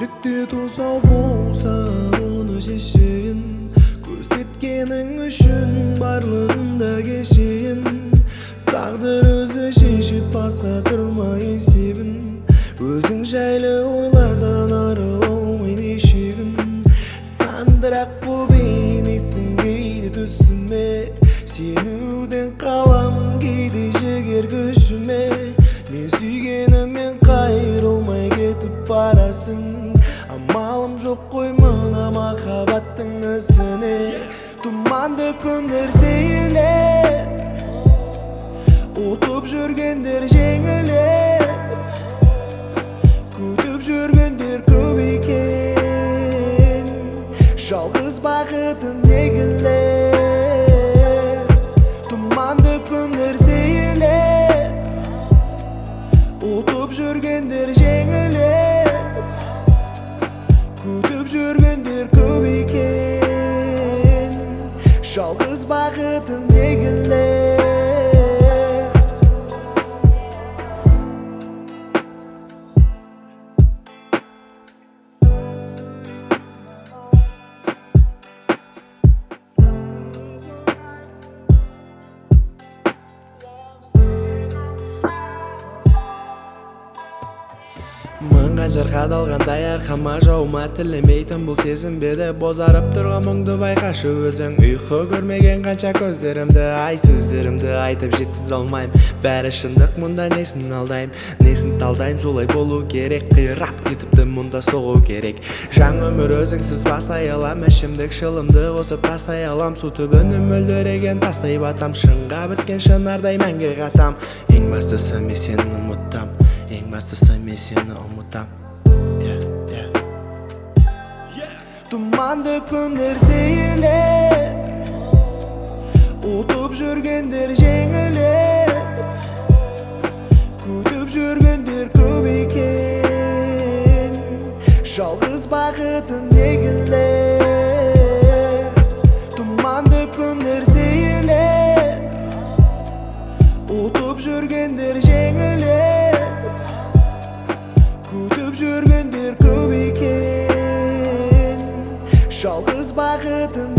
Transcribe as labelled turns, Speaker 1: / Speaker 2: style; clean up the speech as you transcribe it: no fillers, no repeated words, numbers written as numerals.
Speaker 1: жүректе тосау болса оны шешейін, көрсеткенің үшін барлығында кешейін. Тағдыр өзі шешет, басқа тұрмай есебін, өзің жайлы ойлардан арылмай нешегін. Сандырақ бұл бейнесің кейде түсіме, сенуден қаламын кейде жігер күшіме. Мен сүйгеніммен қайрылмай кетіп барасың, амалым жоқ қой мына махаббаттың ісіне. Тұманды күндер сейілер, ұтып жүргендер жеңілер, күтіп жүргендер көп екен, жалғыз бақытын егілер. Тұманды күндер сейілер, ұтып жүргендер жеңілер, күтіп жүргендер көп екен, жалғыз бақытын егілер. Қанжар қадалғандай арқама жауыма тілемейтін бұл сезім беді. Бозарып тұрған мұңды байқашы өзің, ұйқы көрмеген қанша көздерімді, ай сөздерімді айтып жеткізе алмаймын. Бәрі шындық, мұнда несін алдаймын, несін талдаймын, солай болу керек. Қирап кетіпті, мұнда соғу керек. Жаңа өмір өзіңсіз бастай алам, ішімдік шылымды қосып тастай алам. Су түбінің мөлдіреген тастай батам, шыңға біткен шынардай мәңгі қатам. Ең бастысы мен сені ұмытам, ең бастысы мен сені ұмытам. Тұманды күндер сейілер, ұтып жүргендер жеңілер, күтіп жүргендер көп екен, жалғыз бақытын егілер. Тұманды күндер сейілер, ұтып жүргендер жеңілер, күтіп жүргендер көп екен, жалғыз бақытын